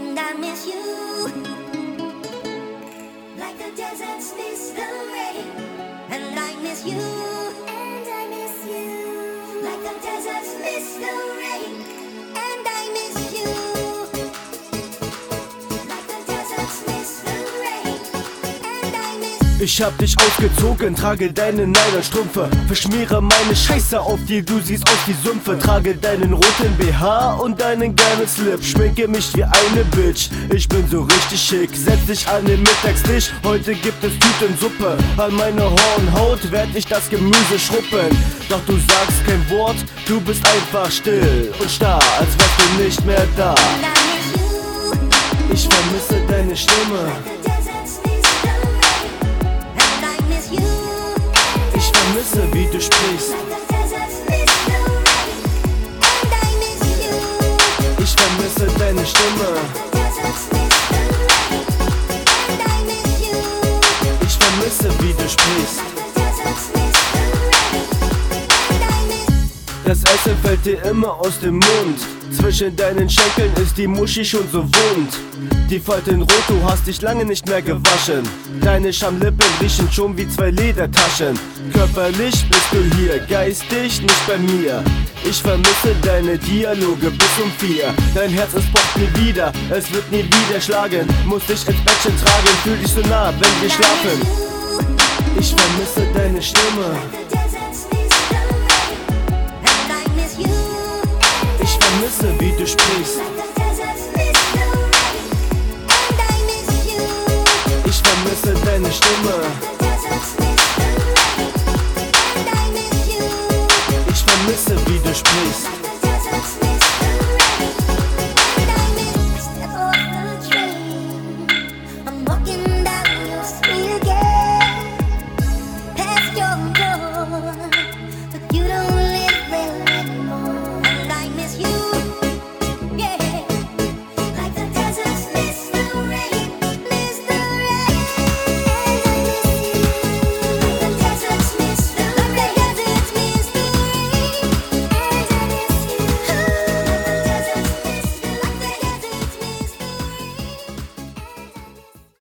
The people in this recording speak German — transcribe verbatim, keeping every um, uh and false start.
And I miss you, like the deserts miss the rain. And I miss you, and I miss you, like the deserts miss the rain. And I miss you, like the deserts miss the rain. And I miss. Ich hab dich ausgezogen, trage deine Nylonstrümpfe, verschmiere meine Scheiße auf dir, du siehst aus wie Sümpfe. Trage deinen roten B H und deinen geilen Slip, schminke mich wie eine Bitch, ich bin so richtig schick. Setz dich an den Mittagstisch, heute gibt es Tütensuppe. An meine Hornhaut werd ich das Gemüse schruppen. Doch du sagst kein Wort, du bist einfach still und starr, als wärst du nicht mehr da. And I miss you, Ich vermisse deine Stimme, like the deserts miss the rain. And I miss you, ich vermisse wie du sprichst. like the deserts miss the rain. And I miss you, Ich vermisse deine Stimme, the deserts miss the rain. And I miss you, ich vermisse wie du sprichst. the deserts miss the rain. And I miss. Das Essen fällt dir immer aus dem Mund. Zwischen deinen Schenkeln ist die Muschi schon so wund. Die Falten rot, du hast dich lange nicht mehr gewaschen. Deine Schamlippen riechen schon wie zwei Ledertaschen. Körperlich bist du hier, geistig nicht bei mir. Ich vermisse deine Dialoge bis um vier. Dein Herz, es pocht nie wieder, es wird nie wieder schlagen. Muss dich ins Bettchen tragen, fühl dich so nah, wenn wir schlafen. Ich vermisse deine Stimme, The deserts miss the rain. And I miss you, ich vermisse wie du sprichst. like the deserts miss the rain. And I miss you, Ich vermisse deine Stimme, the deserts miss the rain. And I miss you, ich vermisse wie du sprichst. the deserts miss the rain. And I miss. Step off the train, I'm walking down your street again, past your door, but you don't